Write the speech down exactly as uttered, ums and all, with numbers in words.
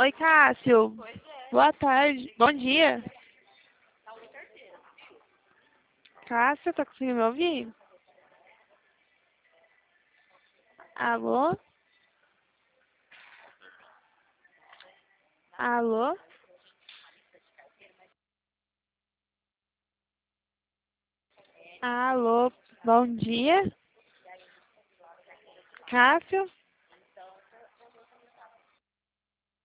Oi, Cássio. Boa tarde. Bom dia. Cássio, tá conseguindo me ouvir? Alô? Alô? Alô? Bom dia? Cássio?